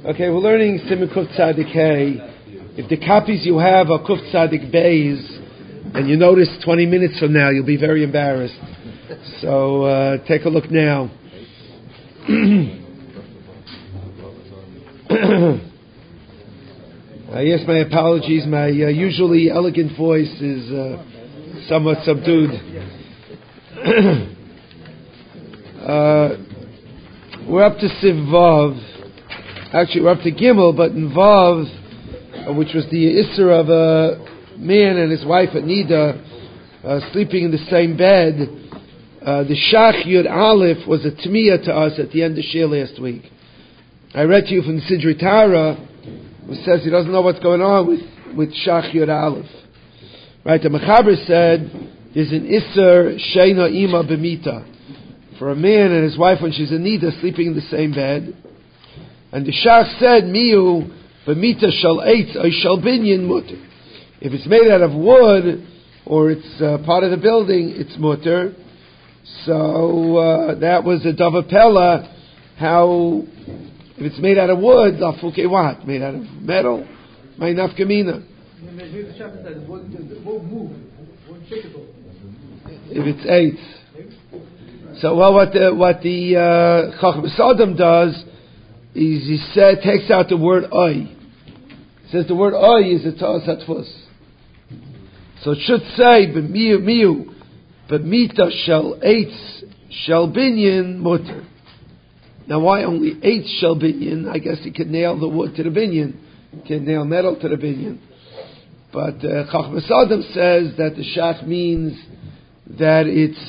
Okay, we're learning Siman Kuf Tzadik Hey. If the copies you have are Kuf Tzadik Beis, and you notice 20 minutes from now, you'll be very embarrassed. So take a look now. Yes, my apologies. My usually elegant voice is somewhat subdued. We're up to Siv Vav. Actually, we're up to Gimel, but in Vav, which was the Isser of a man and his wife Anida sleeping in the same bed, the Shach Yud Aleph was a Tmiya to us at the end of Shir last week. I read to you from the Sidrei Tara, who says he doesn't know what's going on with Shach Yud Aleph. Right, the Mechaber said there's an Isser Sheina Ima B'mita for a man and his wife when she's Anida sleeping in the same bed. And the Shach said, Miu b'mita shal eitz or shal binyan mutter. If it's made out of wood or it's part of the building, it's mutter. So that was a dava pella. How if it's made out of wood, lafuke what? Made out of metal? My nafkamina. If it's eitz. So what the Chacham Sodom does is he takes out the word oy. He says the word oy is a ta'as hatfus. So it should say b'miu b'mita shel eitz shel binyan mutter. Now why only eitz shel binyan? I guess he could nail the wood to the binyan. He can nail metal to the binyan. But Chacham Sodom says that the shach means that it's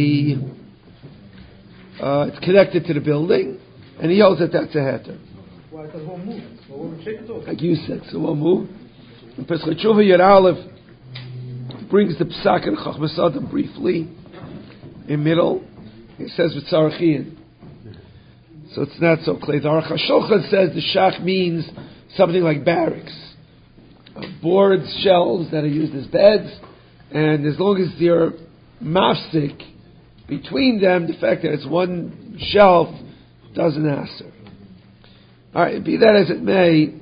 it's connected to the building. And he holds that that's a heter. Well, it won't move. It won't shake it off. Like you said, so it won't move. And Pesach Tshuva Yud Aleph brings the Psak and Chacham Sodom briefly in middle. He says with Tzarachian. So it's not so clear. The Aruch HaShulchan says the Shach means something like barracks. Boards, shelves that are used as beds. And as long as they're mafsik between them, the fact that it's one shelf doesn't answer. All right, be that as it may,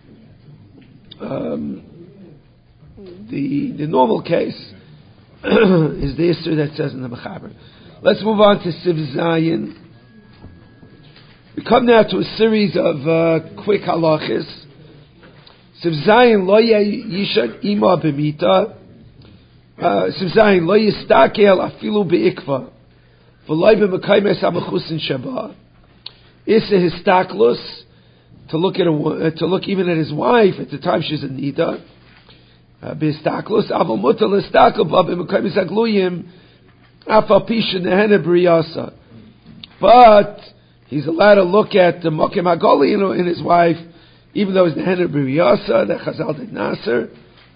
the normal case is the issue that says in the Mechaber. Let's move on to Siv Zayin. We come now to a series of quick halachas. Siv Zayin lo yishad ima b'mita. Siv Zayin lo yistakel afilu be'ikva. V'loi b'mekaymes ha'mechusin shabbat. Issa histaklus, to look even at his wife at the time she's in nida. Bistaklus aval mutal histakel ba b'mekaymes hagluyim afal pisha nehena briyasa. But he's allowed to look at the mokim hagoli in his wife, even though it's nehena briyasa that Chazal did naser.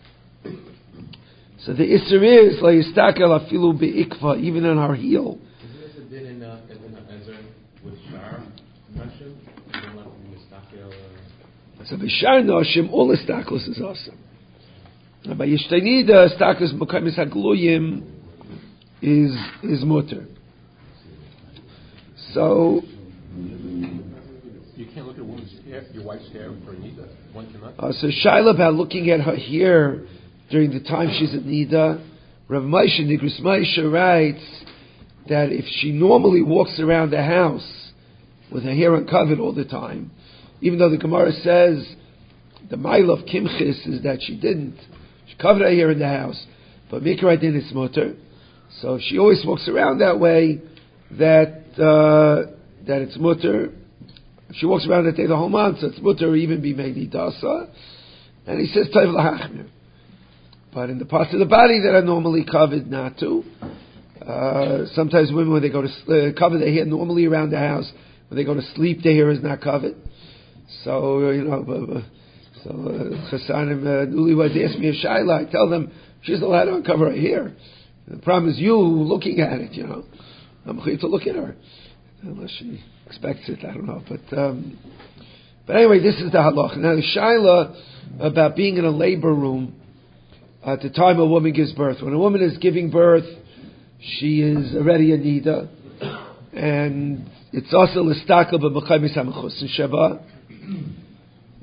So the isser is la yistakel afilu beikva, even on her heel. So b'shar noshim all the staklus is awesome. By yishtainida staklus b'kaimis hagluyim is mutter. So you can't look at a woman's hair, your wife's hair for nida. One cannot. So shaila about looking at her hair during the time she's at nida. Rav Moshe Nigros Moshe writes that if she normally walks around the house with her hair uncovered all the time, even though the Gemara says the mile of kimchis is that she didn't, she covered her hair in the house, but mikra din is mutter. So she always walks around that way. That it's mutter. If she walks around that day the whole month, so it's mutter, or even be made dasa. And he says tayv lahachmir. But in the parts of the body that are normally covered, not to. Sometimes women, when they go to cover their hair normally around the house, when they go to sleep, their hair is not covered. So, Chassanim, newlyweds ask me a shayla, I tell them, she's allowed to uncover her hair. The problem is you looking at it, I'm going to look at her. Unless she expects it, I don't know. But anyway, this is the halach. Now the shayla about being in a labor room at the time a woman gives birth. When a woman is giving birth, she is already a nida. And it's also l'stakel b'mechaymis ha'mechusin sheba.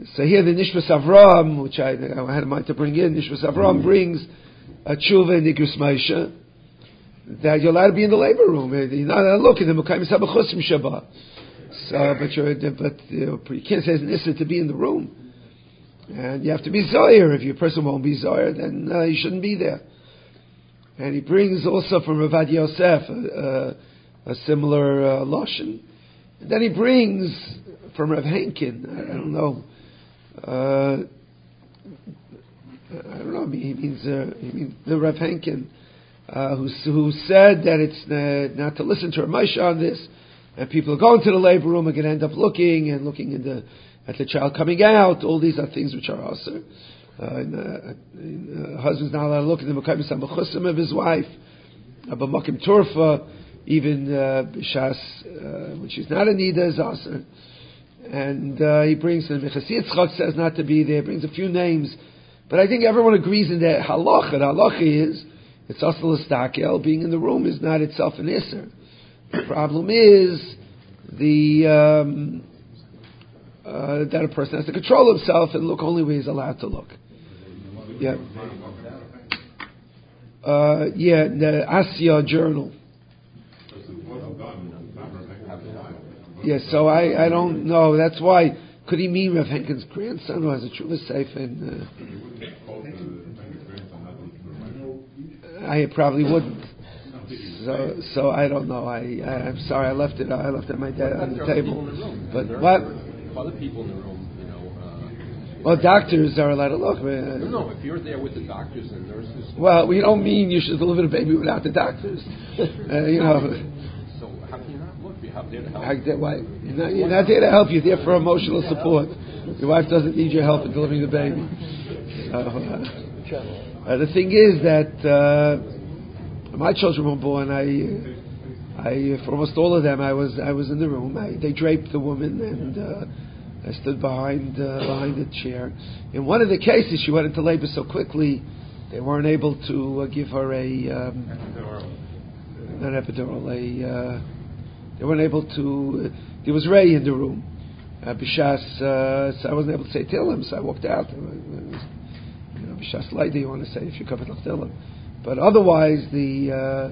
So here the Nishmas Avram, which I had in mind to bring in, Nishmas Avram brings a tshuva in Nigus Maisha, that you're allowed to be in the labor room. You're not allowed to look at the Mekayim Sabachusim Shabbat. So, but you can't say it's an issa to be in the room. And you have to be Zoyer. If your person won't be Zoyer, then you shouldn't be there. And he brings also from Ravad Yosef a similar Lashon. And then he brings from Rav Henkin, I don't know, he means the Rav Henkin, who said that it's not to listen to Rav Moshe on this, and people are going to the labor room are going to end up looking at the child coming out. All these are things which are also. Husband's not allowed to look at the Mekayim Sabachusim of his wife, B'makim Turfa, even B'shas, when she's not a Nida, is also. And he brings the Mechas Yitzchak says not to be there, brings a few names. But I think everyone agrees in that halacha. The halacha is, it's also l'stakel, being in the room is not itself an isser. The problem is that a person has to control himself and look only where he's allowed to look. Yeah. The Asya Journal. Yeah, so I don't know. That's why. Could he mean Rav Henkin's grandson who has a Tshuva Sefer? I probably wouldn't. So I don't know. I'm sorry. I left it at my on the table. But what? Other people in the room, well, doctors are allowed to look. No, if you're there with the doctors and nurses. Well, we don't mean you should deliver the baby without the doctors. So how can you not look? You're there to help. You're not there to help. You're there for emotional support. Your wife doesn't need your help in delivering the baby. The thing is that my children were born. I for almost all of them, I was in the room. They draped the woman, and I stood behind the chair. In one of the cases, she went into labor so quickly, they weren't able to give her not epidural. They weren't able to. There was Ray in the room, Bishas. So I wasn't able to say Tillim, so I walked out. Bishas Laida, you want to say if you covered Tillim, but otherwise the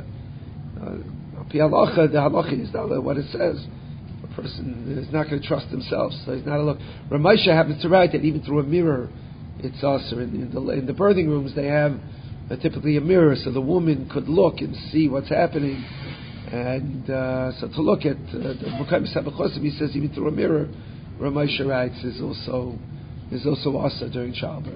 halacha is what it says. A person is not going to trust himself, so he's not a look. Rav Moshe happens to write that even through a mirror, it's also in the birthing rooms they have typically a mirror, so the woman could look and see what's happening. And so to look at the Mekayim Sabachusim, he says even through a mirror, Rav Moshe writes is also also during childbirth.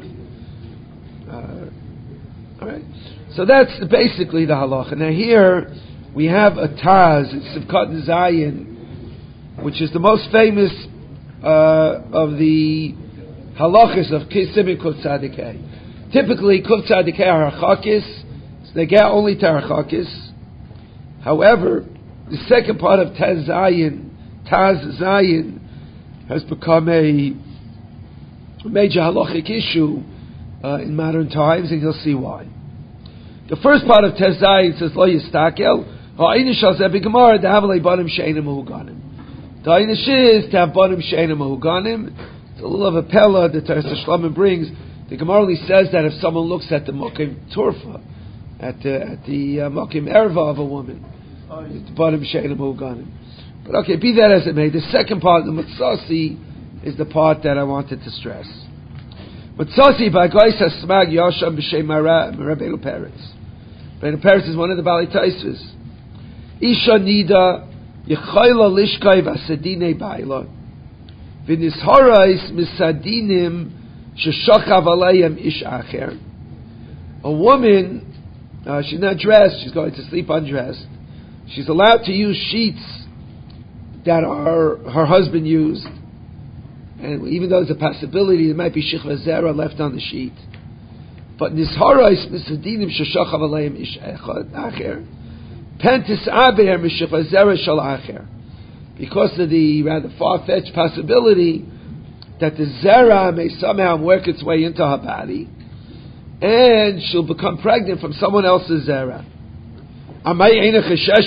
All right, so that's basically the halacha. Now here we have a Taz, it's Sivkat Zayin, which is the most famous of the halachas of Kisim and Kuf Tzadikei. Typically, Kuf Tzadikei are Harchakis, so they get only to Harchakis. However, the second part of Taz Zayin, has become a major halachic issue in modern times, and you'll see why. The first part of Taz Zayin says, Lo Yistakel, Ha'inish al Zeh B'Gemara, D'Havalei Banim She'enim Mehuganim. The Einish is to have Banim She'enim Mehuganim. It's a little of a pella that Teres Shlomo brings. The Gemara only says that if someone looks at the Mokim Turfa, at the Mokim Erva of a woman, it's Banim She'enim Mehuganim. But okay, be that as it may, the second part, the Matzasi, is the part that I wanted to stress. Matzasi by Gois HaSmag Yasham B'Shem Rabbeinu Peretz. Rabbeinu Peretz is one of the Bali Taisvas. Isha Nida Yechayla Lishkai Vasadine Baila V'nisharais Misadinim Sheshachav Alayim Ish Acher. A woman, she's not dressed, she's going to sleep undressed. She's allowed to use sheets that her husband used. And even though there's a possibility there might be Shechva Zera left on the sheet. But Nisharais Misadinim Sheshachav Alayim Ish Acher. Pentis Aber Mishachva Zera Shal Acher. Because of the rather far-fetched possibility that the Zera may somehow work its way into her body and she'll become pregnant from someone else's Zera.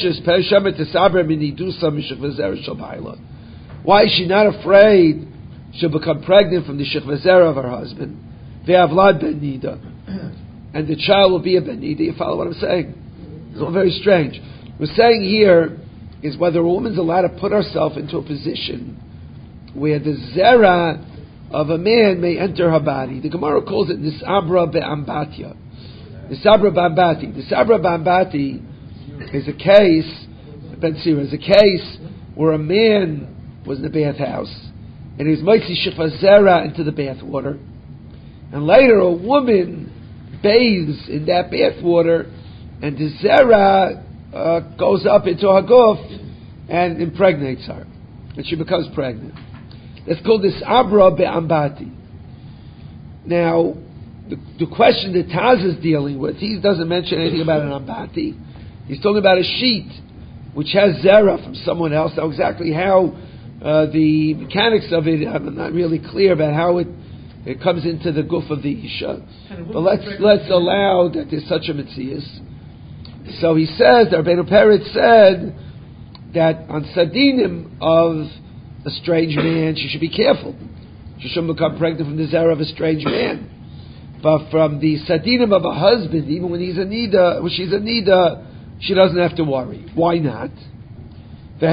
Why is she not afraid she'll become pregnant from the shechva zera of her husband. Ve'avlad ben nida, and the child will be a ben nida. You follow what I'm saying? It's all very strange. We're saying here is whether a woman's allowed to put herself into a position where the zera of a man may enter her body. The Gemara calls it nisabra be'ambatya. Nisabra be'ambati. Nisabra be'ambati is a case, Ben Sira, is a case where a man was in the bathhouse and he was moitzi shechva zera into the bath water, and later a woman bathes in that bath water, and the zera goes up into her guf and impregnates her, and she becomes pregnant. That's called this abra be'ambati. Now, the question that Taz is dealing with, he doesn't mention anything about an ambati. He's talking about a sheet which has zera from someone else. Now, exactly how the mechanics of it, I'm not really clear about how it comes into the guf of the isha. But let's allow that there's such a mitzias. So he says, the Rabbeinu Peretz said that on sadinim of a strange man, she should be careful. She shouldn't become pregnant from the zera of a strange man. But from the sadinim of a husband, even when she's a nida, she doesn't have to worry. Why not? Now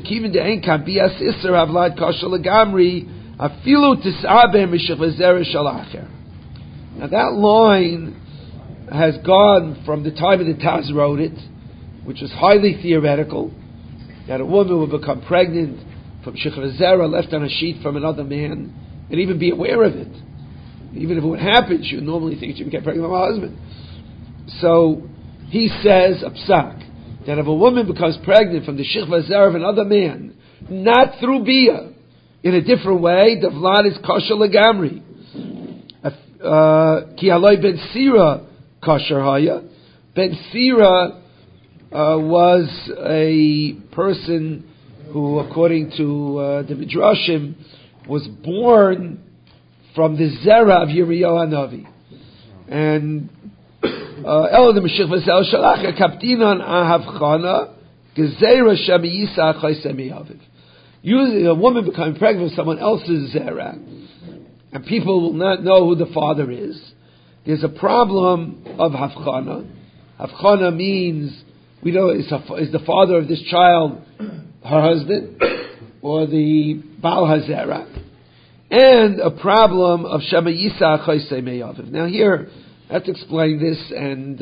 that line has gone from the time of the Taz wrote it, which was highly theoretical, that a woman would become pregnant from shechva zera left on a sheet from another man, and even be aware of it. Even if it would happen, she would normally think she would get pregnant from her husband. So he says, a psak, that if a woman becomes pregnant from the shechva zera of another man, not through bia, in a different way, the vlad is kosher legamri. Ki aloi ben sira kosher haya. Ben sira was a person who, according to the Midrashim, was born from the zera of Yirmiyahu Hanavi. And Elo the Mashiach V'Zel Shalach Kaptinon Ahavchana Gezera Shamiyisa Chaysemi Aviv. Usually, a woman becoming pregnant with someone else's zera, and people will not know who the father is. There's a problem of Havchana. Havchana means we know is the father of this child her husband or the Baal Hazera, and a problem of Shamayisa Chaysei Me'aviv. Now here, I have to explain this and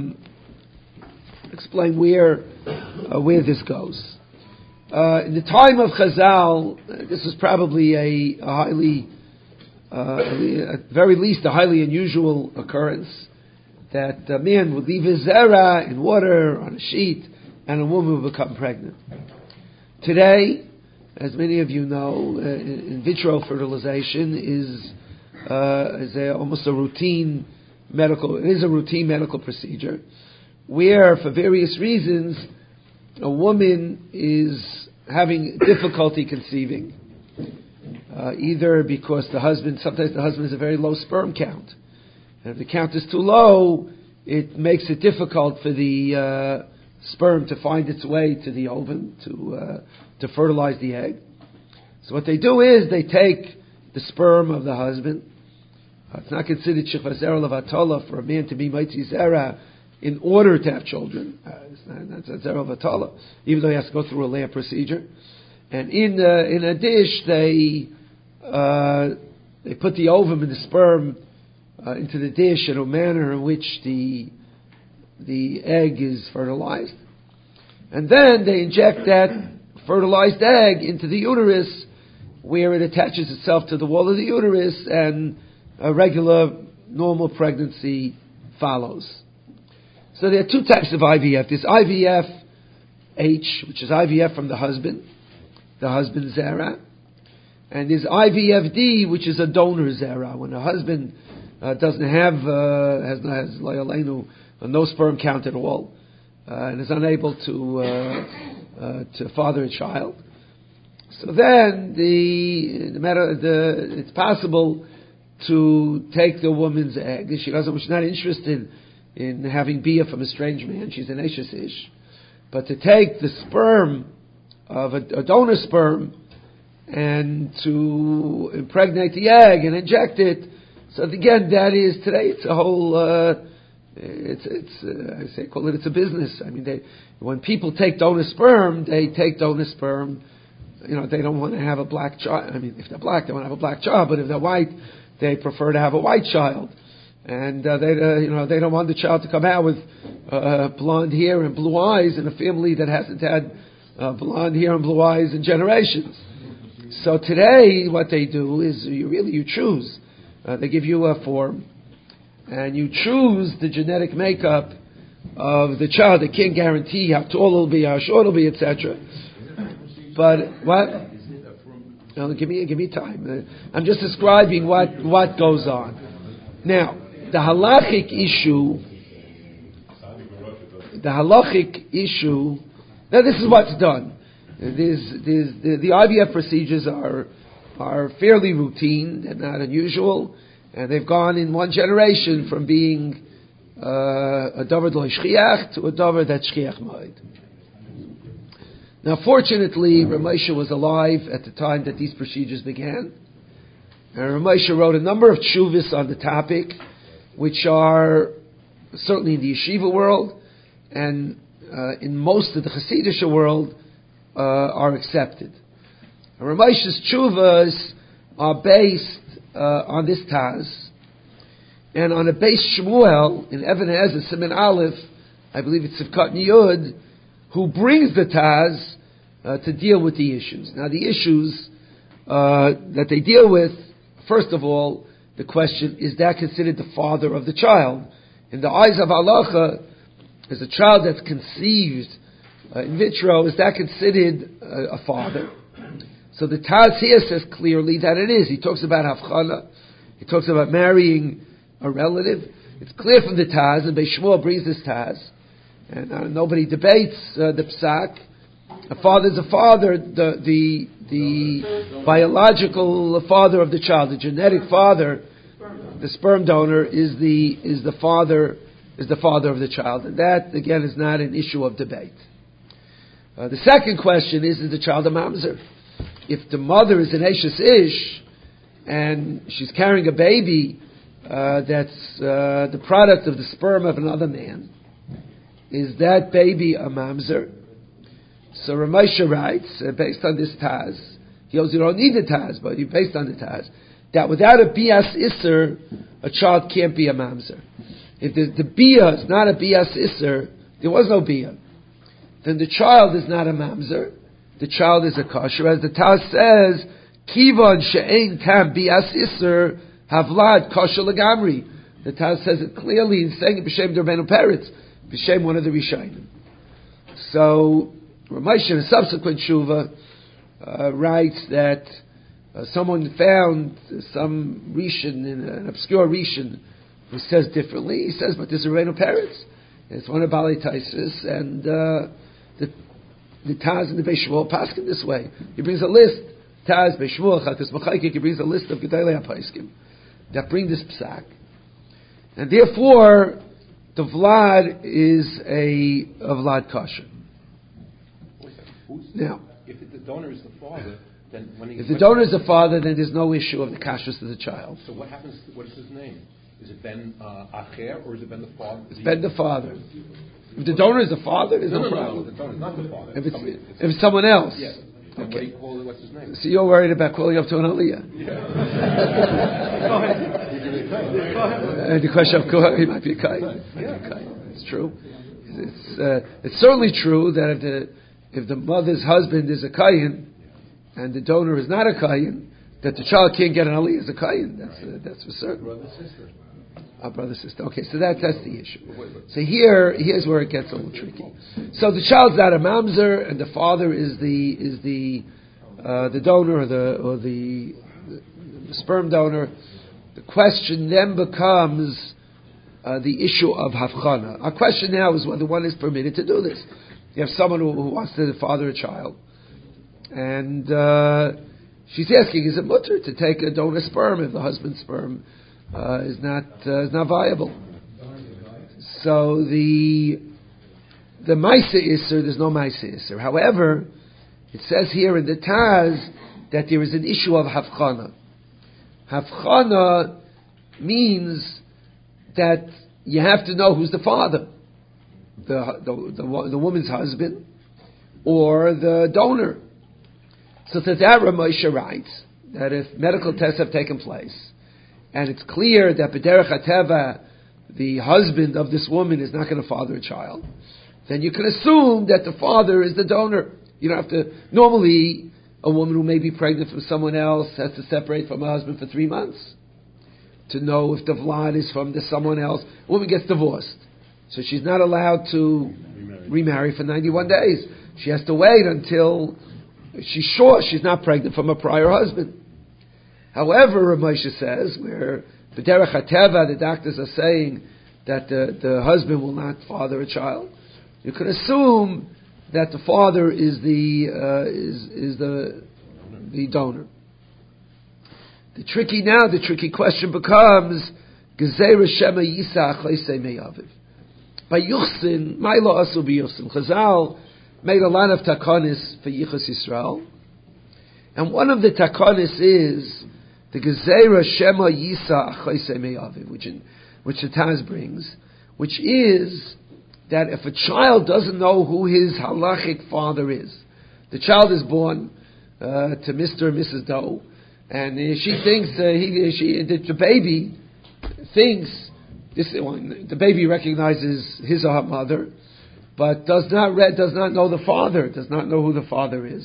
explain where this goes. In the time of Chazal, this was probably a highly, at very least, a highly unusual occurrence, that a man would leave his zera in water on a sheet, and a woman would become pregnant. Today, as many of you know, in vitro fertilization is almost a routine medical. It is a routine medical procedure, where for various reasons a woman is having difficulty conceiving, either because sometimes the husband has a very low sperm count, and if the count is too low, it makes it difficult for the sperm to find its way to the ovum to fertilize the egg. So what they do is they take the sperm of the husband. It's not considered shechva zera levatala for a man to be mitzi zera in order to have children. It's not zera levatala, even though he has to go through a lab procedure. And in a dish they put the ovum and the sperm into the dish in a manner in which the egg is fertilized, and then they inject that fertilized egg into the uterus, where it attaches itself to the wall of the uterus, and a regular, normal pregnancy follows. So there are two types of IVF. There's IVF-H, which is IVF from the husband's zera, and there's IVF-D, which is a donor zera, when a husband doesn't have has no sperm count at all, and is unable to father a child. So then it's possible to take the woman's egg. She's not interested in having bia from a strange man. She's an Eshes Ish. But to take the sperm of a donor sperm and to impregnate the egg and inject it. So again, that is today. It's a whole. It's a business. I mean, when people take donor sperm, they take donor sperm. They don't want to have a black child. I mean, if they're black, they want to have a black child. But if they're white, they prefer to have a white child. And they don't want the child to come out with blonde hair and blue eyes in a family that hasn't had blonde hair and blue eyes in generations. So today, what they do is you choose. They give you a form, and you choose the genetic makeup of the child. They can't guarantee how tall it'll be, how short it'll be, etc. But what? No, give me time. I'm just describing what goes on. Now, the halachic issue. Now, this is what's done. The IVF procedures are fairly routine and not unusual, and they've gone in one generation from being a davar lo shchiach to a davar that's shchiach ma'od. Now, fortunately, Rav Moshe was alive at the time that these procedures began, and Rav Moshe wrote a number of tshuvos on the topic, which are certainly in the yeshiva world and in most of the Hasidic world are accepted. Rav Moshe's tshuvos are based on this Taz, and on a base Shmuel in Even HaEzer Siman Aleph, I believe it's Sivkat Yud, who brings the Taz to deal with the issues. Now, the issues that they deal with, first of all, the question, is that considered the father of the child? In the eyes of halacha, is a child that's conceived in vitro, is that considered a father? So the Taz here says clearly that it is. He talks about havchana. He talks about marrying a relative. It's clear from the Taz, and Beis Shmuel brings this Taz, and nobody debates the psak. A father is a father. The biological father of the child, the genetic father, the sperm donor is the father of the child, and that again is not an issue of debate. The second question is the child a mamzer? If the mother is an Eshes Ish and she's carrying a baby that's the product of the sperm of another man, is that baby a mamzer? So Rav Moshe writes, based on this Taz, he goes, you don't need the Taz, but based on the Taz, that without a bias isser, a child can't be a mamzer. If the bia is not a bias isser, there was no bia, then the child is not a mamzer. The child is a kosher, as the Taz says, Kivan she'ein tam bias isser havlad kosher legamri. The Taz says it clearly in saying it b'shem Rabbeinu Peretz, b'shem one of the Rishonim. So Rav Moshe in a subsequent tshuva writes that someone found some Rishon, in an obscure Rishon, who says differently. He says, but this is Rabbeinu Peretz. It's one of Balei Taisus, and the Taz and the Beis Shmuel paskin this way. He brings a list. Taz, Beis Shmuel, Chakas Machaykik, he brings a list of Gedolei HaPoskim that bring this psak. And therefore, the Vlad is a Vlad kosher. Now, if the donor is the father, then if the donor is the father, then there's no issue of the kashrus of the child. So what happens? What is his name? Is it Ben Acher or is it Ben the father? It's Ben the father. If the donor is the father, there's no problem. No, the donor is not the father. If it's someone else, yes. Okay. What do you call it? What's his name? So you're worried about calling up to an aliyah. Yeah. And the question of he might be a kain. It's true. It's certainly true that if the mother's husband is a kain and the donor is not a kain, that the child can't get an aliyah as a kain. That's for certain. Brother, sister. Brother, sister. Okay, so that's the issue. So here's where it gets a little tricky. So the child's not a mamzer, and the father is the donor or the sperm donor. The question then becomes the issue of havchana. Our question now is whether one is permitted to do this. You have someone who wants to father a child, and she's asking, is it mutter to take a donor sperm if the husband's sperm is not viable? So the Maisa Isser, there's no Maisa Isser. However, it says here in the Taz that there is an issue of havchana. Havchana means that you have to know who's the father, the woman's husband, or the donor. So to that, Ramosha writes that if medical tests have taken place, and it's clear that B'derech HaTeva, the husband of this woman, is not going to father a child, then you can assume that the father is the donor. You don't have to. Normally, a woman who may be pregnant from someone else has to separate from her husband for 3 months to know if the vlad is from someone else. A woman gets divorced, so she's not allowed to remarry for 91 days. She has to wait until she's sure she's not pregnant from a prior husband. However, Rav Moshe says, where B'derech HaTeva, the doctors are saying that the husband will not father a child, you can assume that the father is the donor. The tricky question becomes Gezeira Shema Yisach Leisei Me'aviv. By Yuchsin, Ma'ila Asu B'Yuchsin. Chazal made a lot of takanis for Yichus Yisrael, and one of the takanis is the Gezeira Shema Yisach Leisei Me'aviv, which the Taz brings, which is that if a child doesn't know who his halachic father is, the child is born to Mr. and Mrs. Doe, and she thinks the baby thinks the baby recognizes his or her mother, but does not know the father, does not know who the father is.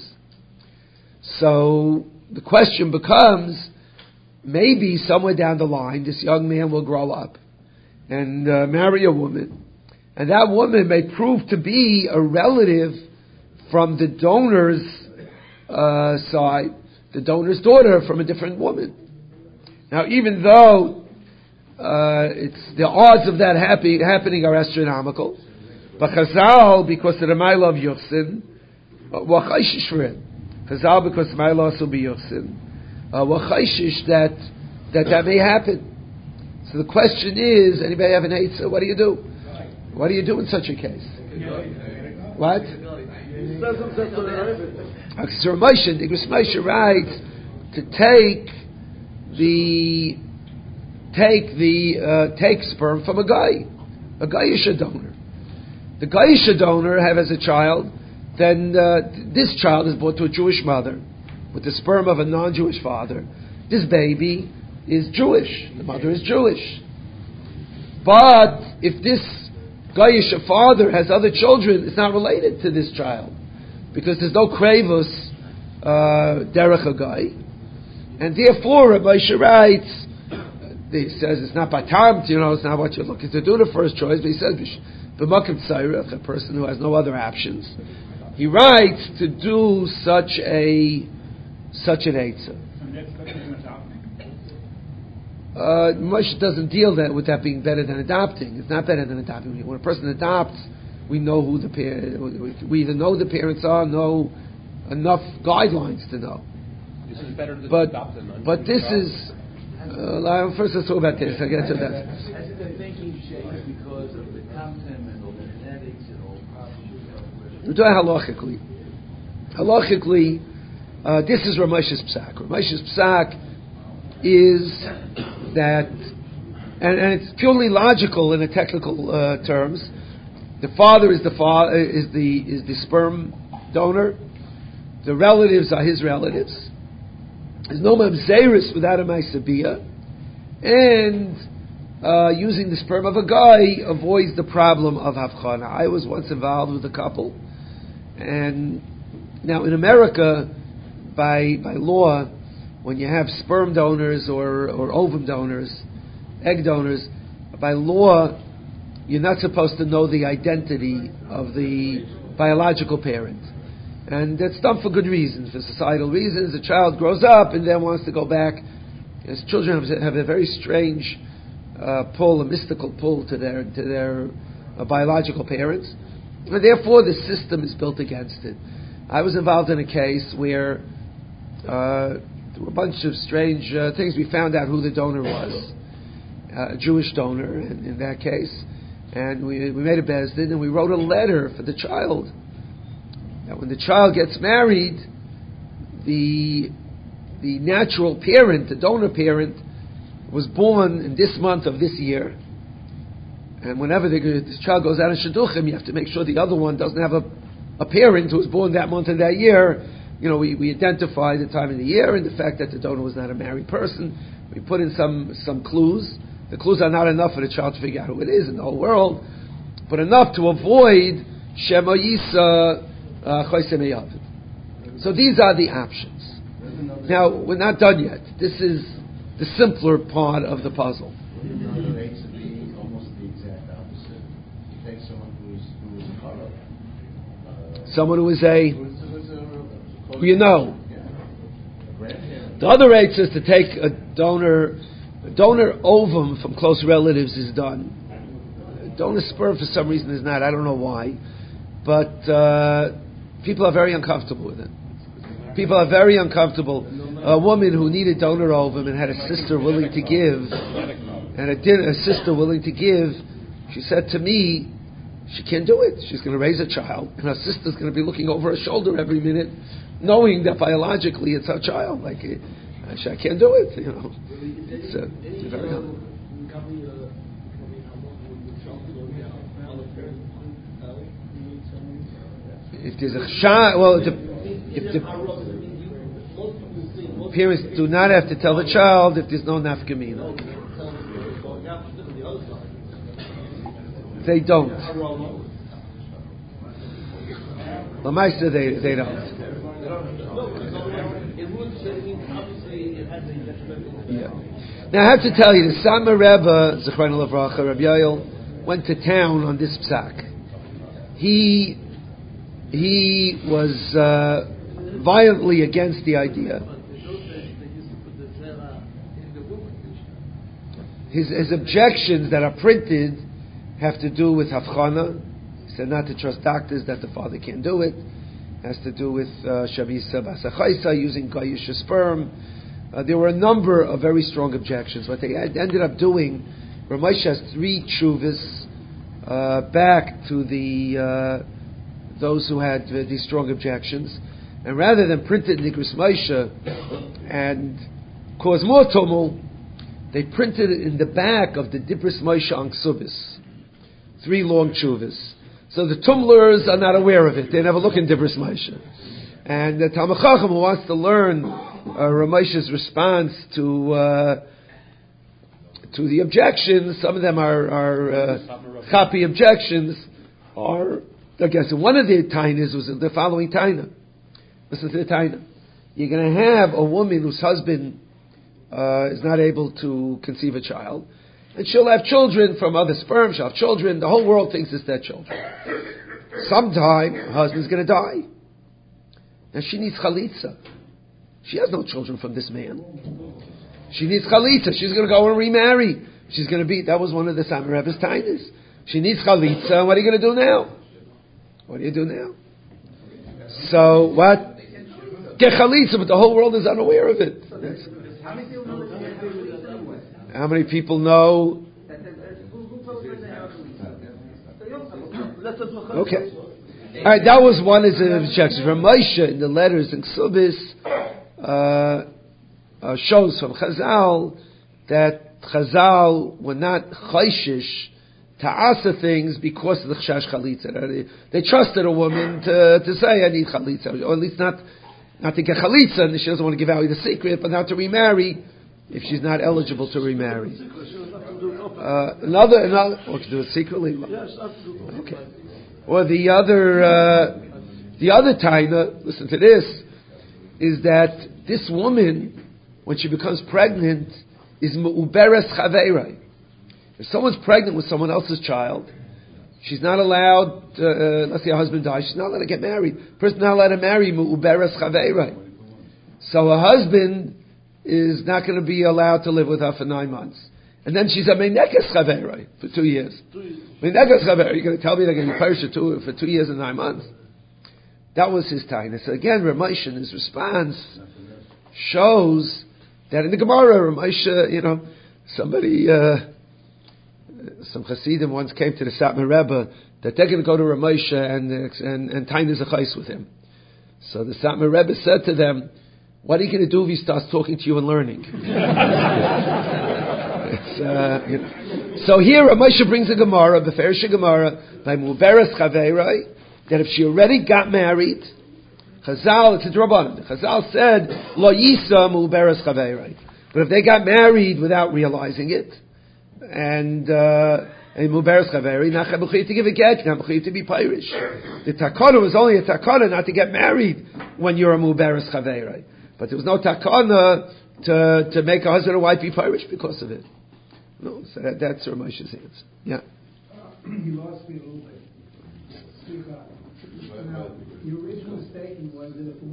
So the question becomes, maybe somewhere down the line, this young man will grow up and marry a woman, and that woman may prove to be a relative from the donor's side, the donor's daughter from a different woman. Now, even though the odds of that happening are astronomical, but Chazal, because of the Ma'ila of Yuchsin, were chayshish for it. Chazal, because of the Ma'ila also be Yuchsin, were chayshish that may happen. So the question is, anybody have an eitzah? What do you do? What do you do in such a case? What? So Moshe writes to take sperm from a Gaisha donor. The Gaisha donor have as a child, then this child is brought to a Jewish mother with the sperm of a non-Jewish father. This baby is Jewish. The mother is Jewish. But if this Gaisha father has other children, it's not related to this child, because there's no kravus derech a guy, and therefore Rabbi Moshe writes, he says it's not batam, it's not what you're looking to do the first choice, but he says b'makim tzayrech, a person who has no other options, he writes to do such an eitzah. Moshe doesn't deal with that being better than adopting. It's not better than adopting. When a person adopts, we know who the parent. We either know the parents are, know enough guidelines to know. This is better than adopting. But this is. First, let's talk about this. I'll get to that. Has the thinking changed because of the content and all the genetics and all problems? We're doing halachically. Halachically, this is Rav Moshe's psak. Rav Moshe's psak is that, and it's purely logical in the technical terms. The father is the sperm donor. The relatives are his relatives. There's no mamzeris without a ma'asabiyah, and using the sperm of a guy avoids the problem of havchana. I was once involved with a couple, and now in America, by law, when you have sperm donors or ovum donors, egg donors, by law, you're not supposed to know the identity of the biological parent. And that's done for good reasons, for societal reasons. The child grows up and then wants to go back. As children have a very strange pull, a mystical pull to their biological parents. And therefore the system is built against it. I was involved in a case where there were a bunch of strange things. We found out who the donor was, a Jewish donor in that case. And we made a bezdin and we wrote a letter for the child. Now, when the child gets married, the the natural parent, the donor parent, was born in this month of this year, and whenever this child goes out in shidduchim, you have to make sure the other one doesn't have a parent who was born that month and that year. We identify the time of the year and the fact that the donor was not a married person. We put in some clues. The clues are not enough for the child to figure out who it is in the whole world, but enough to avoid Shema Yisa Choisem Eyavid. So these are the options. Now, we're not done yet. This is the simpler part of the puzzle. Another way to be almost the exact opposite. You take someone who is a Chara. Someone who is the other rate is to take a donor ovum from close relatives is done. Donor sperm for some reason is not. I don't know why, but people are very uncomfortable with it. People are very uncomfortable. A woman who needed donor ovum and had a sister willing to give, she said to me, she can't do it. She's going to raise a child, and her sister's going to be looking over her shoulder every minute, knowing that biologically it's her child. I can't do it. It's very hard. If there's a child, if the parents do not have to tell the child if there's no nafkamina. They don't. Lamaisa, they don't. Yeah. Now I have to tell you, the Satmar Rebbe, Zechrona Livracha, Rabbi Yoel, went to town on this psak. He was violently against the idea. His objections that are printed have to do with Havchana. He said not to trust doctors, that the father can't do it. Has to do with Shavisa Basachaisa, using Goyish sperm. There were a number of very strong objections. What they ended up doing, Ramesh has 3 tshuvas back to those who had these strong objections, and rather than print it in Nigris Moshe and cause more tumult, they printed it in the back of the Dibris Moshe on Ksubis. 3 long tshuvas. So the tumblers are not aware of it. They never look in Dibris Moshe. And the Talmid Chacham who wants to learn Ramesh's response to the objections, some of them are choppy objections, are, I guess, one of the tainas was the following taina. Listen to the taina. You're going to have a woman whose husband is not able to conceive a child, and she'll have children from other sperm, she'll have children, the whole world thinks it's their children. Sometime, her husband's going to die. Now she needs chalitza. She has no children from this man. She needs chalitza. She's going to go and remarry. She's going to be, that was one of the Satmar Rebbe's tainas. She needs chalitza, and what are you going to do now? What do you do now? So, what? Get chalitza, but the whole world is unaware of it. How many people know? Okay. Alright, that was one as an objection. From Moshe in the letters in Ksubis shows from Chazal that Chazal were not chayshish to answer things because of the chashash chalitza. They trusted a woman to say, I need chalitza, or at least not to get chalitza, and she doesn't want to give out the secret, but not to remarry if she's not eligible to remarry. Another, or to do it secretly. Okay. Or the other taina, listen to this, is that this woman, when she becomes pregnant, is mu'uberes chaveirai. If someone's pregnant with someone else's child, she's not allowed, let's say her husband dies, she's not allowed to get married. Person's not allowed to marry mu'uberes chaveirai. So her husband is not going to be allowed to live with her for 9 months. And then she's a meinekes chaveirai for 2 years. Meinekes chaveirai, you're going to tell me they're going to be punished for 2 years and 9 months? That was his taina. So again, Ramesh in his response shows that in the Gemara, Ramesh, somebody, some Hasidim once came to the Satmar Rebbe that they're going to go to Ramesh and taina zechais with him. So the Satmar Rebbe said to them, What are you going to do if he starts talking to you and learning? So here, Moshe brings a Gemara, Beferish Gemara, by Muberes Chaveirai, that if she already got married, Chazal, it's a Drabanan. Chazal said, Lo Yisa Muberes Chaveirai. But if they got married without realizing it, and Muberes Chaveirai, not to give a get, not to be Pirish. The Takana was only a Takana not to get married when you're a Muberes Chaveirai. But there was no Takana to make a husband or wife be Pirish because of it. No, so that's Rav Moshe's answer. Yeah. You lost me a little bit. Now, the original statement was that if the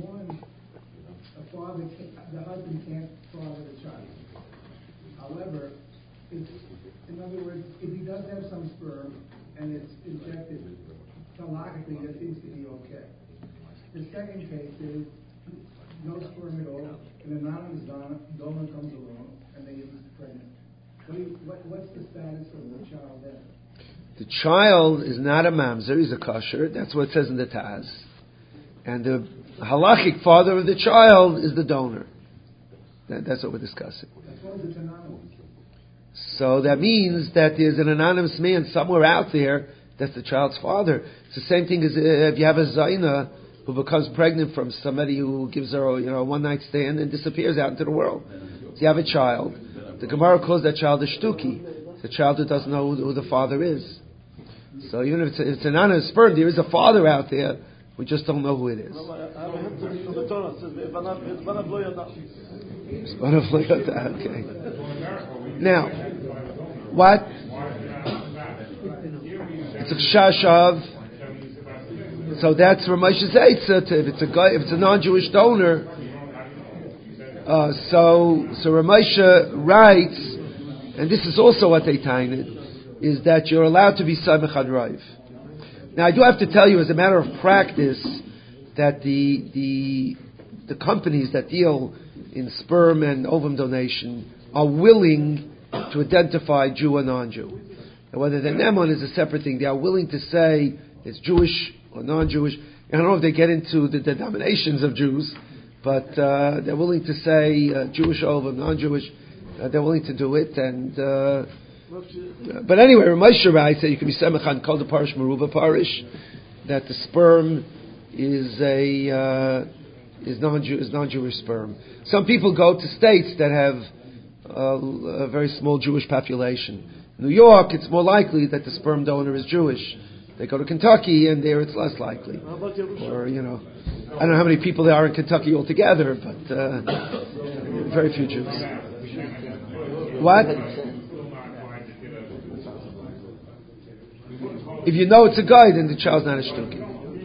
husband can't father the child. However, in other words, if he does have some sperm and it's injected, logically that seems to be okay. The second case is no sperm at all, an anonymous donor comes along and they get pregnant. What's the status of the child then? The child is not a mamzer, he's a kosher. That's what it says in the Taz. And the halachic father of the child is the donor. That's what we're discussing. It's anonymous. So that means that there's an anonymous man somewhere out there that's the child's father. It's the same thing as if you have a Zaina who becomes pregnant from somebody who gives her a one-night stand and disappears out into the world. So you have a child. The Gemara calls that child a shtuki. It's a child who doesn't know who the father is. So even if it's an anonymous sperm, there is a father out there. We just don't know who it is. Okay. Now, what? It's a shashav. So that's Rav Moshe's Eitzah. If it's a guy, if it's a non-Jewish donor, so Rav Moshe writes, and this is also what they tie it, is that you're allowed to be samech hadraiv. Now I do have to tell you, as a matter of practice, that the companies that deal in sperm and ovum donation are willing to identify Jew or non-Jew. And whether they're Neman is a separate thing. They are willing to say it's Jewish or non-Jewish. I don't know if they get into the denominations of Jews, but they're willing to say Jewish ovum, non-Jewish. They're willing to do it, and but anyway, Rav Moshe writes that you can be semechan called the parish meruba parish, that the sperm is non-Jewish sperm. Some people go to states that have a very small Jewish population. New York, it's more likely that the sperm donor is Jewish. They go to Kentucky, and there it's less likely. Or I don't know how many people there are in Kentucky altogether, but very few Jews. What? If you know it's a guy, then the child's not a shtuki.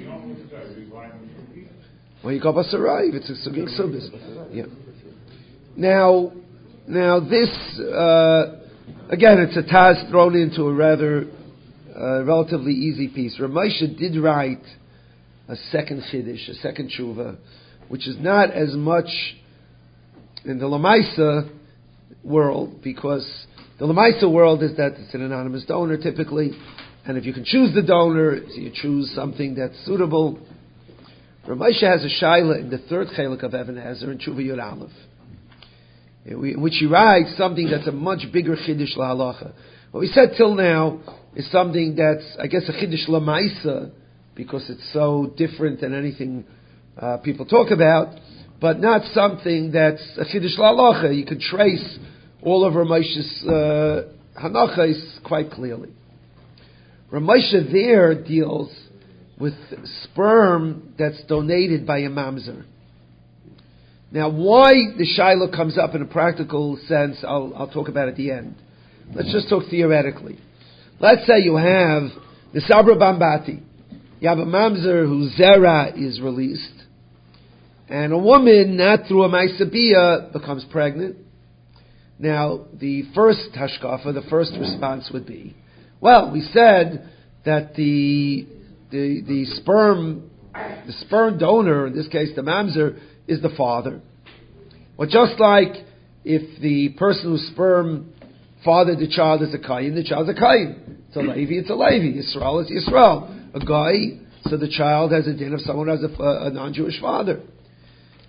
When you go basarayv, it's a sugig subis. Yeah. Now this again, it's a Taz thrown into a rather relatively easy piece. Rav Moshe did write a second chiddush, a second tshuva, which is not as much in the Lamaisa world, because the Lamaisa world is that it's an anonymous donor typically, and if you can choose the donor, so you choose something that's suitable. Rav Moshe has a shaila in the third chelik of Even Ezer in Tshuva Yud Aleph, in which he writes something that's a much bigger chiddush lahalacha. What we said till now is something that's, I guess, a chiddush lamaisa, because it's so different than anything people talk about, but not something that's a chiddush lahalacha. You could trace all of Rav Moshe's hanachos quite clearly. Rav Moshe there deals with sperm that's donated by a mamzer. Now, why the shaila comes up in a practical sense, I'll talk about at the end. Let's just talk theoretically. Let's say you have the Sabra Bambati. You have a mamzer whose zera is released, and a woman, not through a ma'aseh becomes pregnant. Now, the first hashkafa, the first response would be, well, we said that the sperm donor, in this case the mamzer, is the father. Well, just like if the person whose sperm fathered the child is a Kayin, the child's a Kayin. It's a Levi, it's a Levi. Yisrael is Yisrael. A guy, so the child has a din of someone who has a non-Jewish father.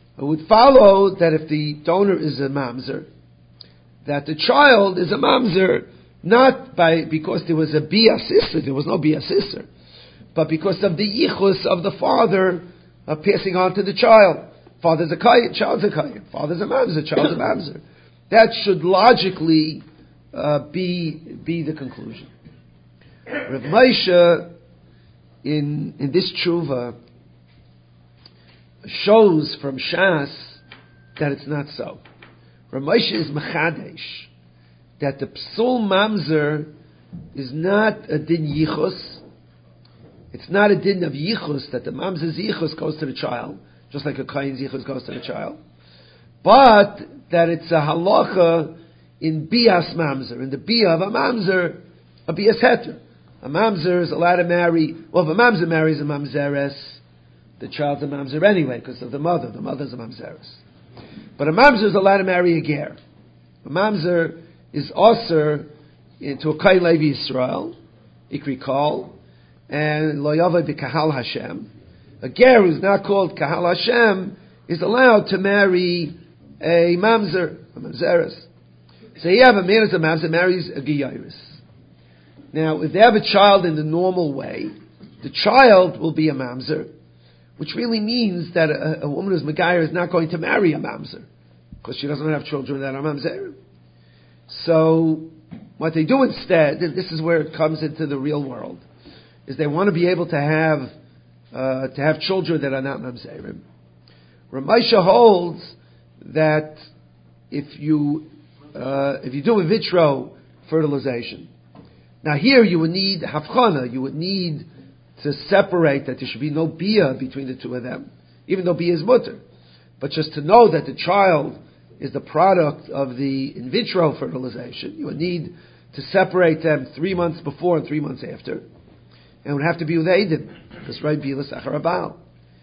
it would follow that if the donor is a mamzer, that the child is a mamzer not because there was a bia sister, there was no bia sister, but because of the yichus of the father passing on to the child. Father's a kayin, child's a kayin. Father's a mamzer, child's a mamzer. That should logically be the conclusion. Rav Moshe in this tshuva shows from Shas that it's not so. Rav Moshe is mechadesh that the psul mamzer is not a din yichus. It's not a din of yichus that the mamzer's yichus goes to the child, just like a kain's yichus goes to the child, but that it's a halacha in bias mamzer, in the bia of a mamzer, a bias heter. A mamzer is allowed to marry. Well, if a mamzer marries a mamzeres, the child's a mamzer anyway because of the mother. The mother's a mamzeres. But a mamzer is allowed to marry a ger. A mamzer is also into a kain levi Yisrael, ikri kol, and lo yavai b'kahal Hashem. A ger who's not called kahal Hashem is allowed to marry a mamzer, a mamzeres. So you have a man as a mamzer marries a giyaris. Now, if they have a child in the normal way, the child will be a mamzer, which really means that a woman who's megayer is not going to marry a mamzer because she doesn't have children that are mamzer. So, what they do instead, and this is where it comes into the real world, is they want to be able to have children that are not mamzerim. Rav Moshe holds that if you do in vitro fertilization, now here you would need hafchana, you would need to separate that there should be no bia between the two of them, even though bia is mutter. But just to know that the child is the product of the in vitro fertilization, you would need to separate them 3 months before and 3 months after. And it would have to be with Eidim, because right bia l'sachar abal.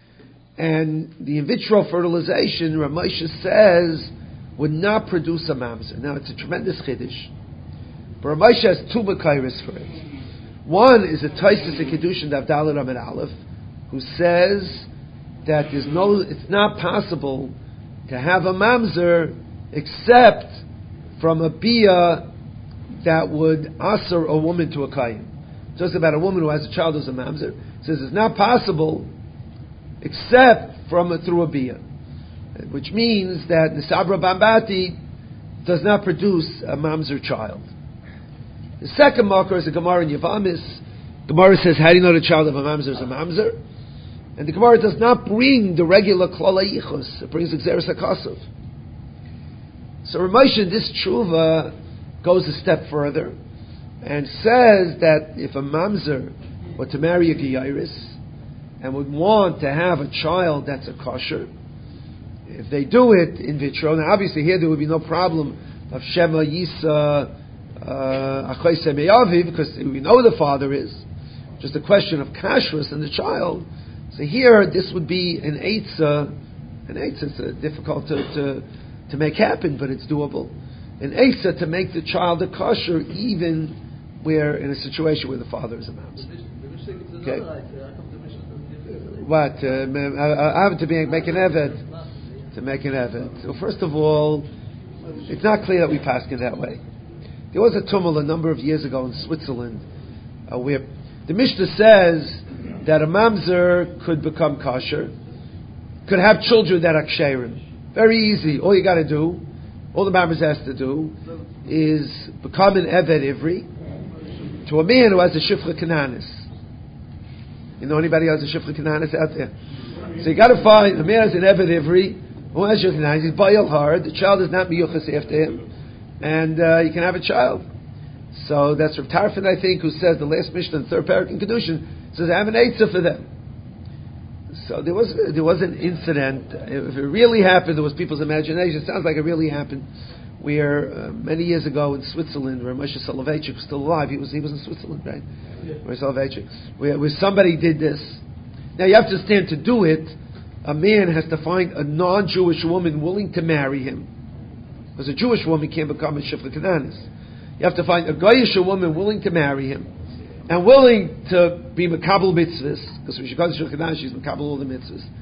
And the in vitro fertilization, Rav Moshe says, would not produce a mamzer. Now it's a tremendous chiddush. But Rav Moshe has two makayres for it. One is a Taisus Kedushin Davdalit Amid Aleph, who says that it's not possible to have a mamzer except from a bia that would asr a woman to a kayin. Just about a woman who has a child who's a mamzer. It says it's not possible except through a bia, which means that Nisabra Bambati does not produce a mamzer child. The second marker is a Gemara in Yavamis. Gemara says, how do you know the child of a mamzer is a mamzer? And the Gemara does not bring the regular klala yichus. It brings Xeris HaKosov. So Rav Moshe in this tshuva goes a step further and says that if a mamzer were to marry a giyaris and would want to have a child that's a kosher, if they do it in vitro, now obviously here there would be no problem of Shema Yisa because we know who the father is. Just a question of kashrus and the child. So here, this would be an eitzah. An eitzah is difficult to make happen, but it's doable. An eitzah to make the child a kosher, even where in a situation where the father is a mamzer. Okay. What? I have to make an eved. To make an eved. So first of all, it's not clear that we paskin that way. There was a tumult a number of years ago in Switzerland where the Mishnah says that a mamzer could become kosher, could have children that are ksherim. Very easy. All you got to do, all the mamzer has to do, is become an eved ivri to a man who has a shifra kananis. You know anybody who has a shifra kananis out there? So you got to find a man who has an eved ivri who has shifra kananis. He's bayil hard. The child is not miyuchas after him. And you can have a child. So that's Rav Tarfon, I think, who says the last Mishnah in the third parak in Kedushin says, I have an eitzah for them. So there was an incident. If it really happened, there was people's imagination. It sounds like it really happened. Where many years ago in Switzerland, where Moshe Soloveitchik was still alive, he was in Switzerland, right? Yeah. Where somebody did this. Now you have to understand, to do it, a man has to find a non-Jewish woman willing to marry him. Because a Jewish woman can't become a Shifra Kananis. You have to find a Goyish woman willing to marry him and willing to be Makabel mitzvahs, because when she goes to Shifra Kananis, she's Makabel all the mitzvahs.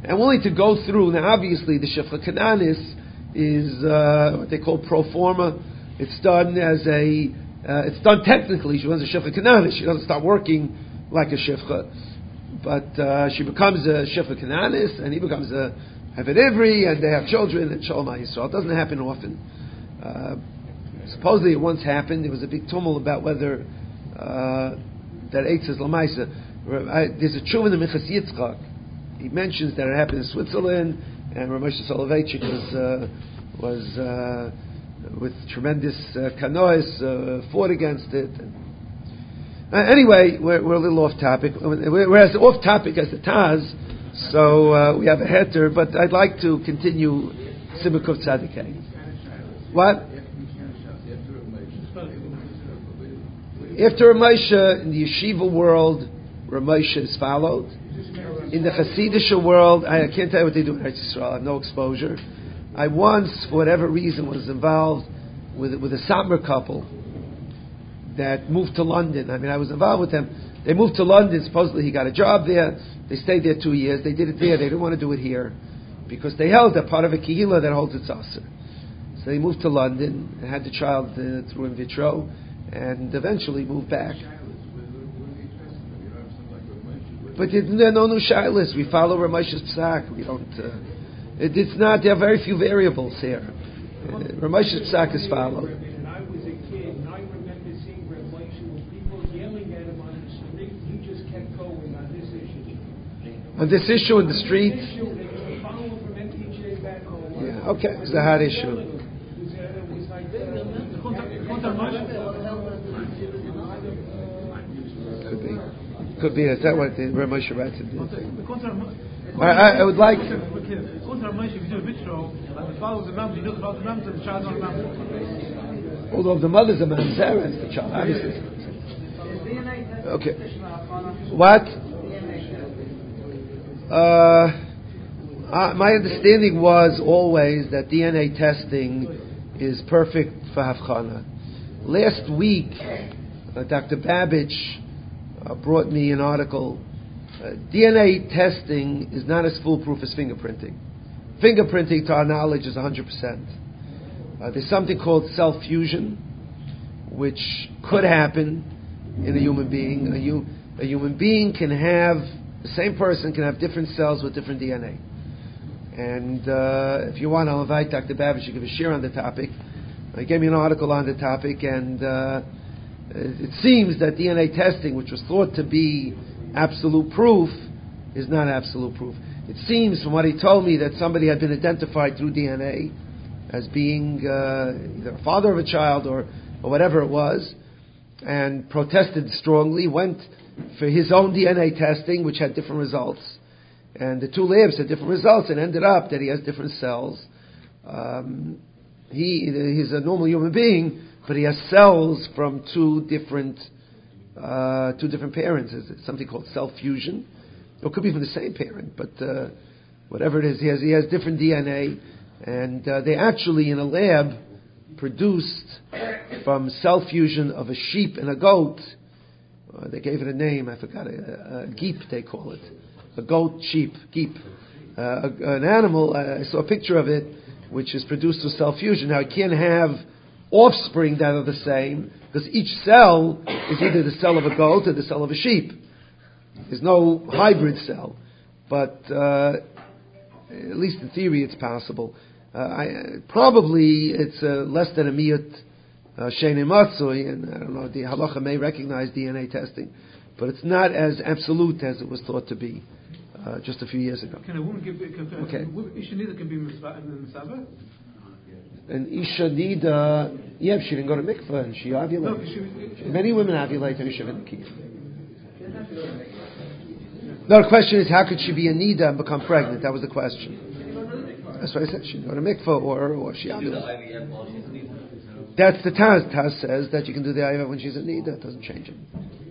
and willing to go through. Now, obviously, the Shifcha Kananis is what they call pro forma. It's done it's done technically. She runs a Shifcha Kananis. She doesn't start working like a Shifcha, but she becomes a Shifcha Kananis, and he becomes a Eved Ivri, and they have children, and Shalom Yisrael. It doesn't happen often. Supposedly it once happened. There was a big tumult about whether that Eitz is Lamaisa. There's a tshuva in the Minchas Yitzchak. He mentions that it happened in Switzerland, and Rav Moshe Soloveitchik was with tremendous kanois fought against it. Anyway, we're a little off topic. We're as off topic as the Taz, so we have a heter, but I'd like to continue Simukov Tzadikei. What? After Rav Moshe, in the yeshiva world, Rav Moshe is followed. In the Hasidic world, I can't tell you what they do in Eretz Yisrael. I have no exposure. I once, for whatever reason, was involved with a Satmar couple that moved to London. I was involved with them. They moved to London. Supposedly he got a job there. They stayed there 2 years. They did it there. They didn't want to do it here because they held that part of a kehillah that holds its aser. So they moved to London and had the child through in vitro, and eventually moved back. But there are no new shaylas. We follow Rav Moshe's psak. We don't. It's not. There are very few variables here. Rav Moshe's psak is followed. When I was a kid, and I remember seeing Rav Moshe with people yelling at him on the street. He just kept going on this issue. On this issue in the street. They were following from MTJ back home. Yeah. Okay. It's a hot issue. It was like Could be. Is that what the Rav Moshe writes? I would like. Although the mother's a mamzer, it's the child. Obviously. Okay. What? My understanding was always that DNA testing is perfect for Havchana. Last week, Dr. Babbage brought me an article. DNA testing is not as foolproof as fingerprinting. Fingerprinting, to our knowledge, is 100%. There's something called cell fusion, which could happen in a human being. A human being can have, the same person can have different cells with different DNA. And if you want, I'll invite Dr. Babbage to give a share on the topic. He gave me an article on the topic, and it seems that DNA testing, which was thought to be absolute proof, is not absolute proof. It seems, from what he told me, that somebody had been identified through DNA as being either a father of a child or whatever it was, and protested strongly, went for his own DNA testing, which had different results. And the two labs had different results, and ended up that he has different cells. He's a normal human being, but he has cells from two different parents. It's something called cell fusion. Or it could be from the same parent, but whatever it is, he has different DNA, and they actually in a lab produced from cell fusion of a sheep and a goat. They gave it a name, I forgot, a geep they call it, a goat sheep geep, an animal. I saw a picture of it, which is produced through cell fusion. Now it can't have offspring that are the same, because each cell is either the cell of a goat or the cell of a sheep. There's no hybrid cell, but at least in theory it's possible. Probably it's less than a miyut sheni matzui, and I don't know, the halacha may recognize DNA testing, but it's not as absolute as it was thought to be just a few years ago. Can a woman give? Okay. Isha Nida can be Misava? And Isha Nida, yeah, she didn't go to mikveh and she ovulates. Many women ovulate and Isha Nida. No, the question is, how could she be a Nida and become pregnant? That was the question. That's what I said. She can go to mikveh or she ovulates. That's the Taz. Taz says that you can do the IVF when she's a Nida. It doesn't change it.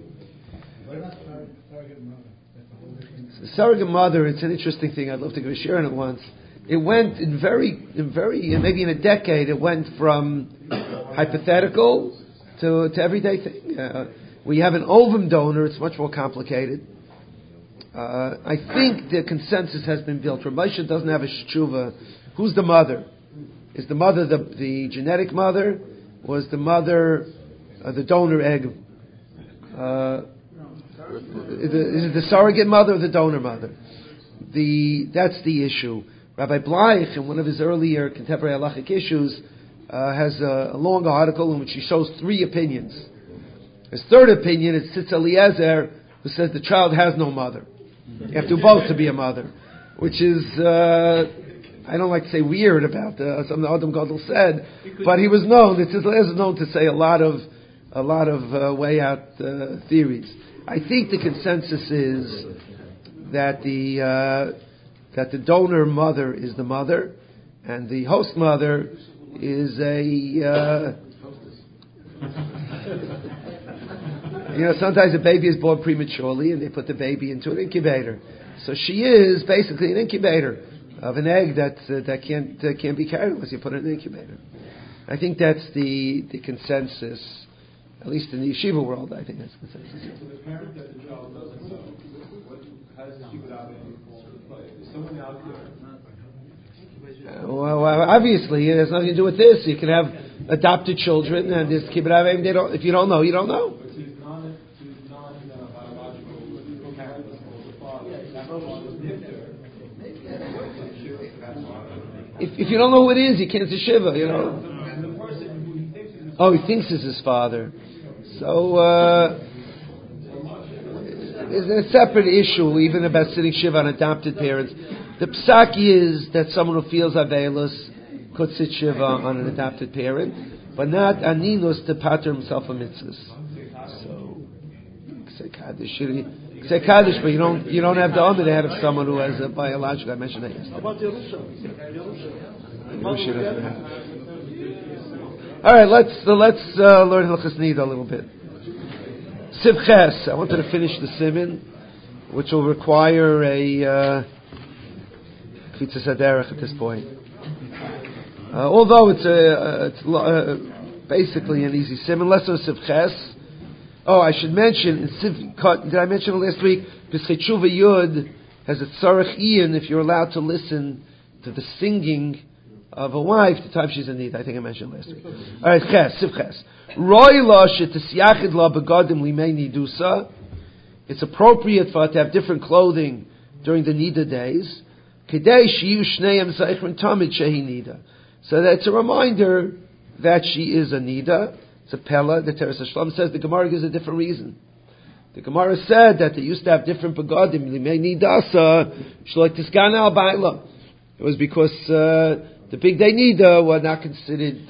Surrogate mother, it's an interesting thing. I'd love to give a share on it once. It went in maybe in a decade, it went from hypothetical to everyday thing. We have an ovum donor, it's much more complicated. I think the consensus has been built. Rav Moshe doesn't have a tshuva. Who's the mother? Is the mother the genetic mother? Or is the mother the donor egg? Is it the surrogate mother or the donor mother? That's the issue. Rabbi Bleich, in one of his earlier contemporary halachic issues, has a long article in which he shows three opinions. His third opinion is Tzitz Eliezer, who says the child has no mother. You have to both to be a mother, which is I don't like to say weird about something Adam Gadol said, but he was known. Tzitz Eliezer is known to say a lot of way out theories. I think the consensus is that the donor mother is the mother, and the host mother is a. Sometimes a baby is born prematurely, and they put the baby into an incubator. So she is basically an incubator of an egg that can't be carried unless you put it in an incubator. I think that's the consensus, at least in the yeshiva world. I think that's the consensus. So the parent that the child doesn't know, how does the kibbutz play? Is someone out there? Well, obviously, it has nothing to do with this. You can have adopted children, and this kibbutz avim. If you don't know, you don't know. But she's non-biological parent as opposed to father. That father is there. If you don't know who it is, you can't say shiva. And the person who he thinks is Oh, he thinks it's his father. So there's a separate issue even about sitting shiva on adopted parents. The psak is that someone who feels avelus could sit shiva on an adopted parent, but not aninus to pater himself a mitzvahs. So say kaddish, but you don't have the honor to have someone who has a biological. I mentioned that yesterday. All right, let's learn Hilchos Nida a little bit. Sivches. I wanted to finish the siman, which will require a Kvitzas Haderech at this point. Although it's basically an easy siman, less of Sivches. Oh, I should mention, did I mention it last week? Pesach Tshuva Yud has a tzarech iyan if you're allowed to listen to the singing of a wife the time she's in need. I think I mentioned last week. All right, ches, sivches. Roi la she'tisyachid la begadim limei nidusa. It's appropriate for her to have different clothing during the nida days. Kedei shiyu shneim zeichron tamid shehi nida. So that's a reminder that she is a nida. It's a pella. The Teres Shalom says the Gemara gives a different reason. The Gemara said that they used to have different begadim limei nidasa shloik tiskana al ba'ila. It was because the big day nida were not considered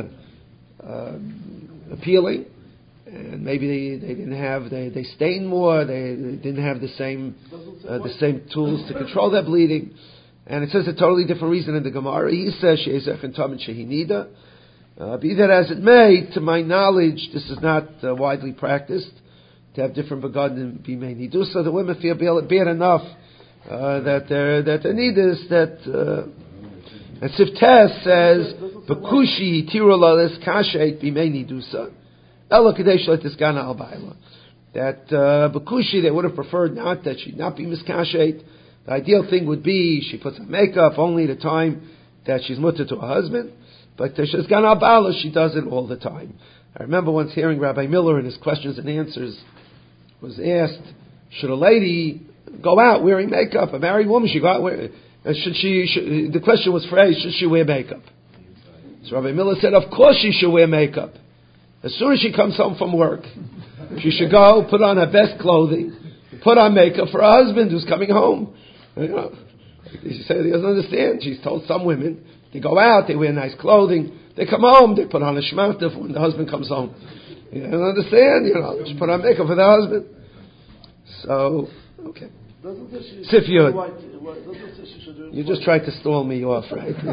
appealing, and maybe they didn't have they stained more. They didn't have the same tools to control their bleeding. And it says a totally different reason in the Gemara. He says she'ezech and tamid shehi nida. Be that as it may, to my knowledge, this is not widely practiced to have different begadim bimei nidusa. The women feel bad enough that they're nidus that. And Siftes says, "Bekushi tirula les kashet bimei nidusa, elo kadesh letisgana al ba'ila." That Bekushi they would have preferred not that she not be miskashet. The ideal thing would be she puts on makeup only the time that she's mutter to her husband, but Teshesgana al ba'ila she does it all the time. I remember once hearing Rabbi Miller in his questions and answers was asked, should a lady go out wearing makeup? A married woman should go out wearing. The question was phrased, should she wear makeup? So Rabbi Miller said, of course she should wear makeup. As soon as she comes home from work, she should go, put on her best clothing, put on makeup for her husband who's coming home. She said he doesn't understand. She's told some women, they go out, they wear nice clothing, they come home, they put on a shmata when the husband comes home. You don't understand, she put on makeup for the husband. So, okay. Sif Yud. You just tried to stall me off, right? It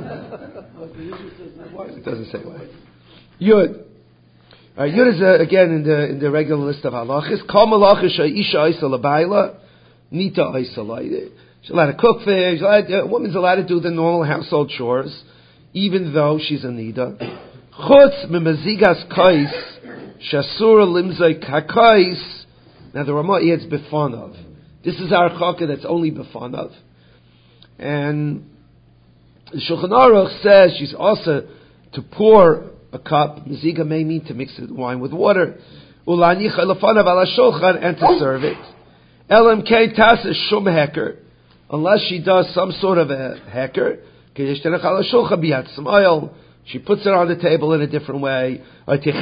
doesn't say why. Yud. Yud is again in the regular list of halachas. Kol malachish isha isa labayla, nita isa laide. She's allowed to cook fish. A woman's allowed to do the normal household chores, even though she's a nida. Chutz memazigas kais shasura limzay kakais. Now the Ramah adds bifanav. This is our chaka that's only b'fanav. And the Shulchan Aruch says she's also to pour a cup. Meziga may mean to mix the wine with water. Ulanicha lefanav ala shulchan, and to serve it. LMK tasa shum heker, unless she does some sort of a heker. Kedeshtenach ala shulchan biyat some oil. She puts it on the table in a different way. Or she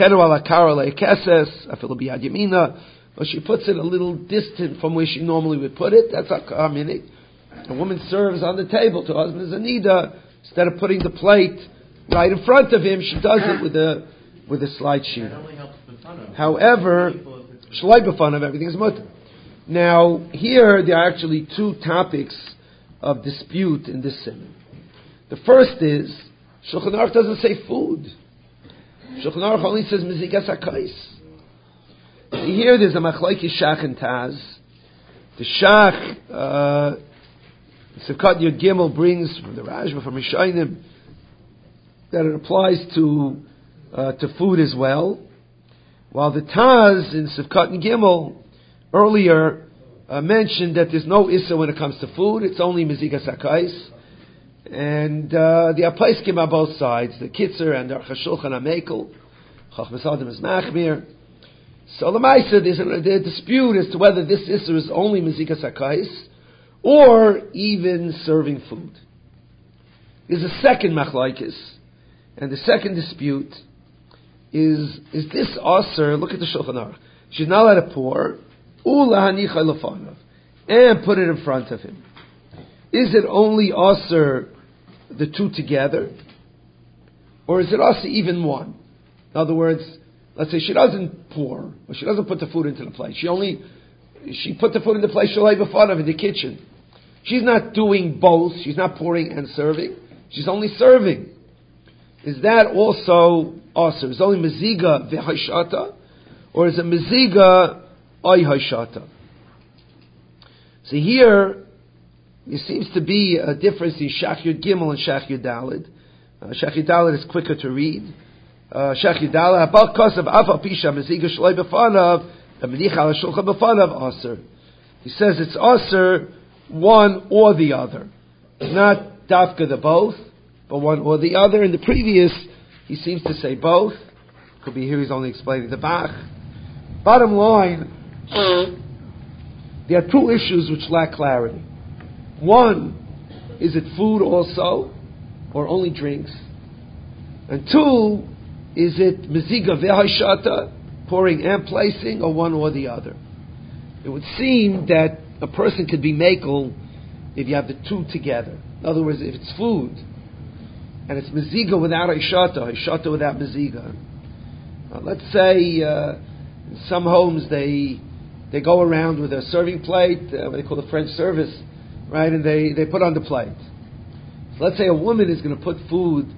puts it a little distant from where she normally would put it. That's a minik. A woman serves on the table to her husband as a nida. Instead of putting the plate right in front of him, she does it with a slide sheet. However, shlai b'fanav, everything is mutter. Now, here there are actually two topics of dispute in this simon. The first is, Shulchan Aruch doesn't say food. Shulchan Aruch only says mezigas hakais. Here there's a machlokes shach and taz. The shach, Sivkat Yud Gimel brings from the Rashba, from Rishonim, that it applies to food as well. While the taz in Sivkat and Gimel earlier mentioned that there's no issa when it comes to food. It's only mezigas hakais. And the apaiskim on both sides, the Kitzer and the Aruch HaShulchan HaMekel, Chachmas Adam is Machmir. So the Maisa, there's a dispute as to whether this Isser is only Mezikas HaKais or even serving food. There's a second Machlaikis, and the second dispute is this Aser, look at the Shulchan Aruch, she's not allowed to pour, Ulahanicha Lefanav, and put it in front of him. Is it only Aser the two together, or is it also even one? In other words, let's say she doesn't pour, or she doesn't put the food into the plate. She put the food in the plate shalai b'fanav in the kitchen. She's not doing both. She's not pouring and serving. She's only serving. Is that also aser? Is it only meziga v'hayshata, or is it meziga ay hayshata? So here, there seems to be a difference in Shach Yud Gimel and Shach Yud Daled. Shach Yud Daled is quicker to read. Shach Yud Daled, Habal Kosav Afa Pisha Meziga Shloi B'Fanav, Menicha Al Shulchan B'Fanav Aser. He says it's Aser, one or the other. It's not Dafka the both, but one or the other. In the previous, he seems to say both. Could be here he's only explaining the Bach. Bottom line, there are two issues which lack clarity. One, is it food also, or only drinks? And two, is it meziga v'hayshata, pouring and placing, or one or the other? It would seem that a person could be makel if you have the two together. In other words, if it's food, and it's meziga without hayshata without meziga. Let's say in some homes they go around with a serving plate, what they call the French service, right, and they put on the plate. So let's say a woman is going to put food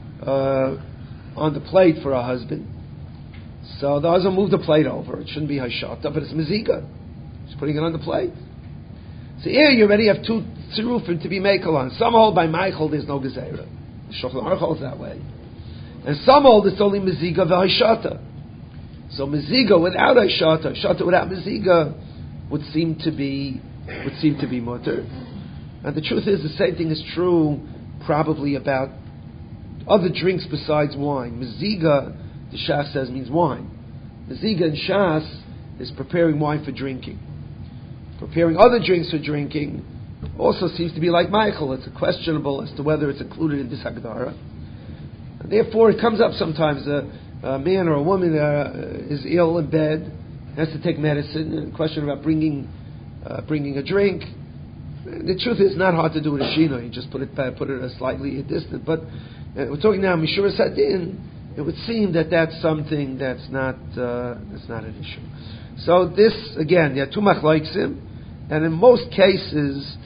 on the plate for her husband. So the husband moved the plate over. It shouldn't be hashata, but it's meziga. She's putting it on the plate. So here you already have two tzirufim to be makel on. Some hold by Michael there's no gezerah. The Shulchan Aruch holds that way. And some hold it's only meziga v'hashata. So meziga without hashata without meziga would seem to be mutter. And the truth is, the same thing is true probably about other drinks besides wine. Meziga, the Shas says, means wine. Meziga in Shas is preparing wine for drinking. Preparing other drinks for drinking also seems to be like Michael. It's questionable as to whether it's included in this Hagdara. And therefore, it comes up sometimes a man or a woman is ill in bed, has to take medicine, and a question about bringing a drink. The truth is, not hard to do with a shino. You just put it slightly distant. But we're talking now Mishura Sadin. It would seem that that's something that's not an issue. So this again, there are two machloksim, and in most cases,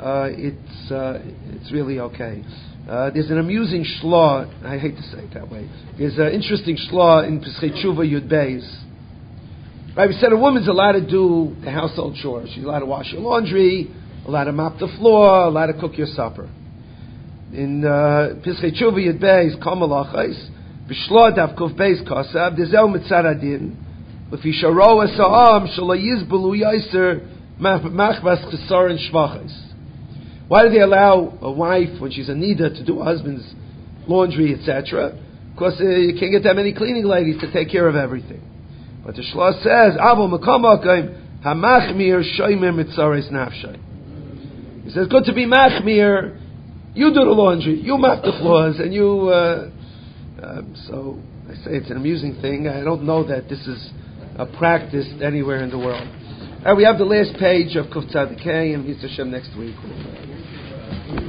it's really okay. There's an amusing shlah. I hate to say it that way. There's an interesting shlah in Pesachei Tshuva Yud Beis. Right, we said a woman's allowed to do the household chores. She's allowed to wash your laundry, allowed to mop the floor, allowed to cook your supper. In Pesachei Tshuva Yud Beis, Kol Malachos, B'shlo Daf Kuf Beis Kosav, Dezel Mitzad Adin, L'fi Sharo Esa'am Shelo Yizbelu Yaiser Machbas chesaron shvachos. Why do they allow a wife, when she's a nida, to do a husband's laundry, etc.? Because you can't get that many cleaning ladies to take care of everything. But the Shlosh says, Avo Mekomakim Hamachmir Shoymer Mitzares Nafshay. He says, good to be Machmir. You do the laundry, you mop the floors, and you. So I say it's an amusing thing. I don't know that this is practiced anywhere in the world. We have the last page of Kuf Tzadikei, and Yisrael next week.